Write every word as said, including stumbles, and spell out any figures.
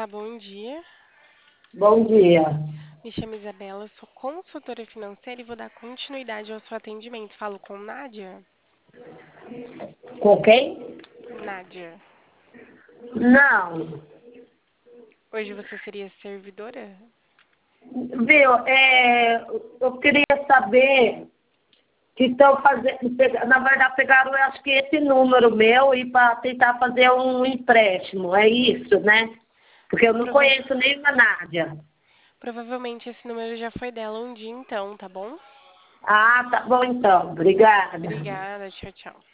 Olá, bom dia. Bom dia. Me chamo Isabela, sou consultora financeira e vou dar continuidade ao seu atendimento. Falo com Nádia? Com quem? Nádia. Não. Hoje você seria servidora? Viu, é, eu queria saber que estão fazendo, pega- na verdade pegaram, eu acho que esse número meu e para tentar fazer um empréstimo, é isso, né? Porque eu não Prova- conheço nenhuma Nádia. Provavelmente esse número já foi dela um dia então, tá bom? Ah, tá bom então, obrigada. Obrigada, tchau, tchau.